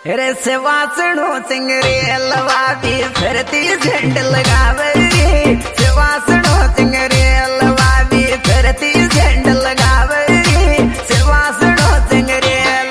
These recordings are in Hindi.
रे सेवासणो सिंगरे अलवा भी फिरती झंड लगावे सेवासणो सिंगरे अलवा भी फिरती झंड लगावे सेवासणो सिंगरे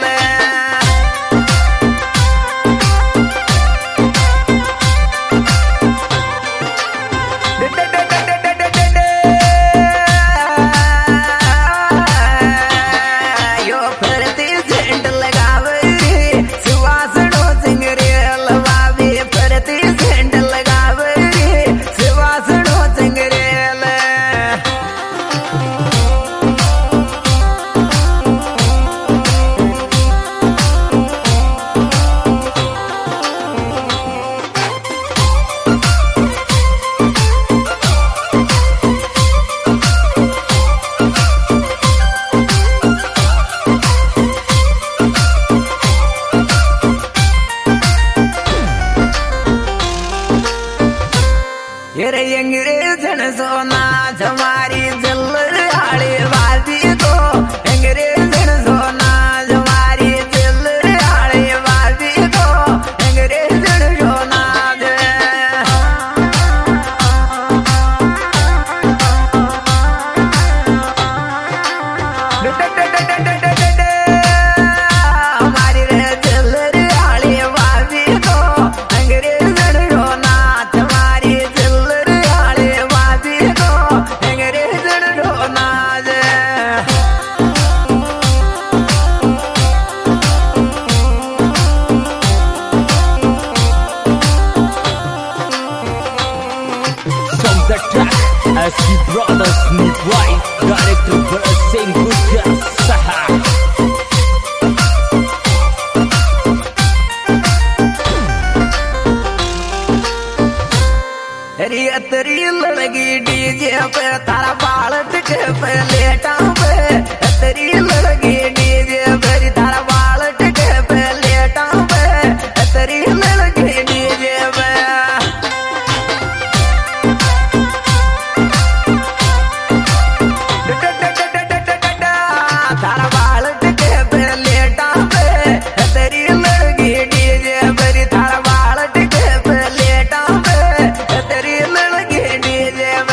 अंग्रेजन सोना जमारी जल्लर आड़े वादी को अंग्रेजन सोना जमारी जल्लर आड़े वादी को अंग्रेजन सोना हमारी जल्लर आड़े वादी को अंग्रेजन सोना जमारी SG Brothers Sneak White, director Bharat Gujjar Saha. तरी लड़गी डीजे पे तारा बाल टिके पे लेटा पे तरी लड़गी डीजे पे तारा बाल टिके पे लेटा पे तरी लड़गी डीजे पे तारा बाल टिके पे लेटा पे तरी लड़गी डीजे पे तारा बाल टिके पे लेटा पे तरी लड़गी डीजे पे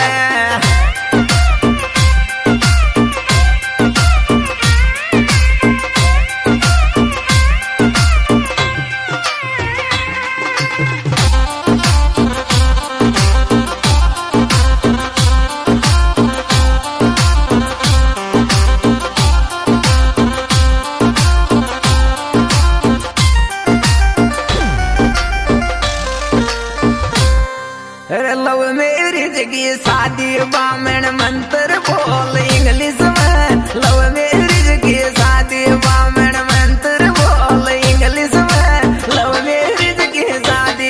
लव मैरिज की शादी बामण मंत्र बोल इंग्लिश में लव मैरिज की शादी बामण मंत्र बोल इंग्लिश में लव मैरिज की शादी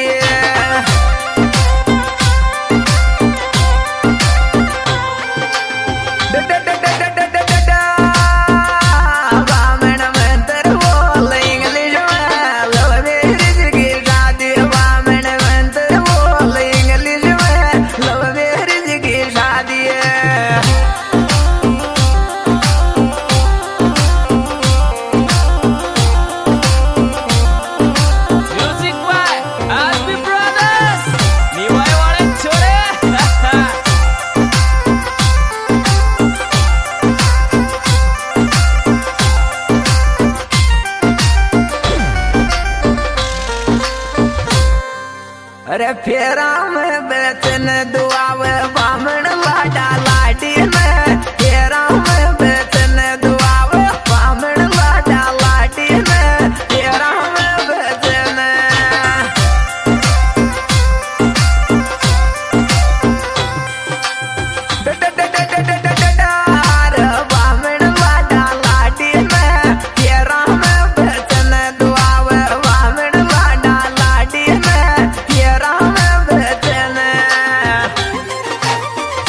बामण मंत्र बोल इंग्लिश में लव मैरिज की शादी बामण मंत्र बोल इंग्लिश लव मैरिज की शादी Music by SG Brothers, निभाए वाले छोरे. अरे फेरा में बेचन दुआवे बामण लाडा लाडी में फेरा में बेचन दुआवे बामण लाडा लाडी में फेरा में बेचन बामण लाडा लाडी में फेरा में बेचन दुआवे बामण लाडा लाडी में फेरा में बेचन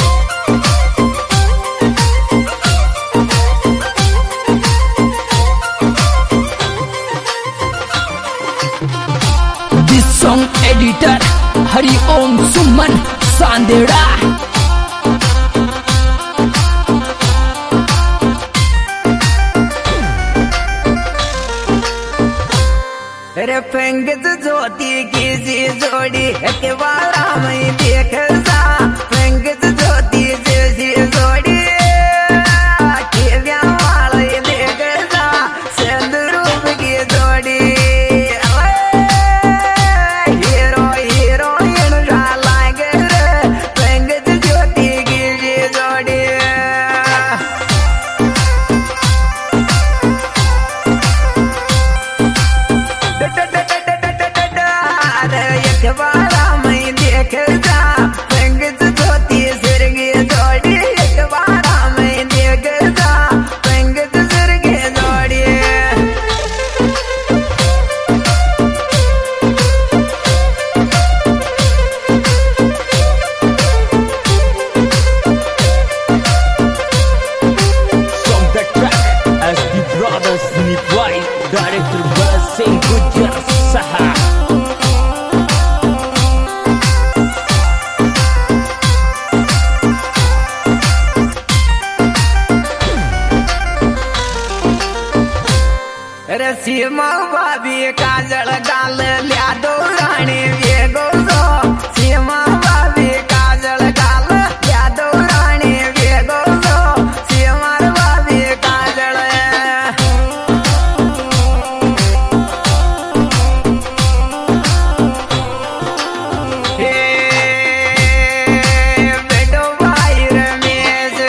अरे पंकज ज्योति की जी जोड़ी एक बार मैं देख जा पंकज ज्योति जैसी जोड़ी केव्या वाले देख जा सिंदूर की जोड़ी हीरो हीरोइन लागे रे पंकज ज्योति की जी जोड़ी एक बार मैं देख जा पंकज ज्योति सिर की जोड़ी एक बार मैं देख जा पंकज सिर की जोड़ी From the track SB Brothers Nipwai, director Bharat Singh Gujjar Saha. सीमा भाभी काजल गाल लिया दो रानी वेगो सो सीमा भाभी काजल गाल लिया दो रानी वेगो सो सीमा भाभी काजल बेटो भाई रमेश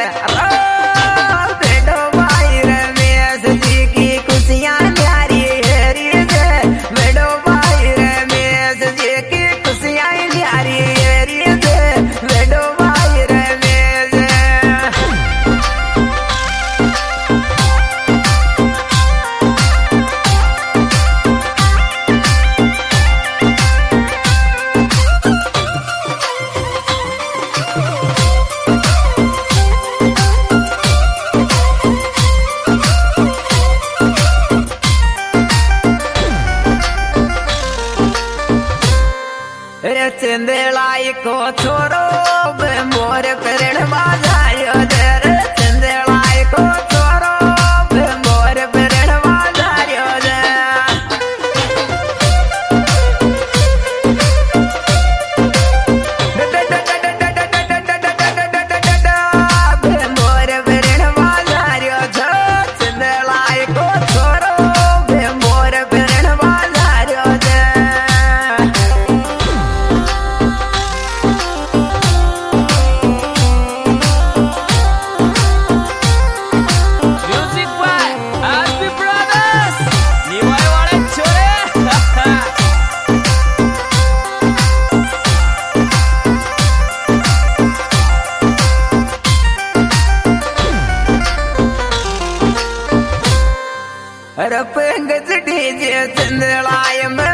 बेटो भाई रमेश जी की खुशियाँ न्यारी हेरी से बेटो भाई रमेश जी की खुशियाँ न्यारी हेरी से बेटो भाई रमेश रे चंदेलाई को छोरो मोर पेड़ बाजायो रे चंदेलाई को छोरो मोर पेड़ बाजायो रे मोर पेड़ बाजायो चंदेलाई को छोरो मोर पेड़ बाजायो रे Music by SB Brothers Nipwai wale chore. अरे पंकज डीजे चंदलाय में